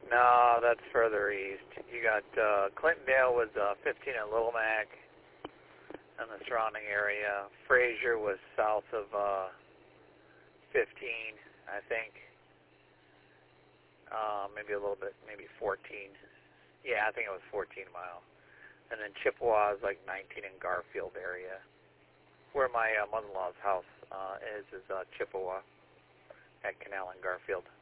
No, that's further east. You got Clintondale was 15 at Little Mac and the surrounding area. Fraser was south of 15, I think. Maybe a little bit, maybe 14. Yeah, I think it was 14 miles. And then Chippewa is like 19 in Garfield area. Where my mother-in-law's house is Chippewa at Canal and Garfield.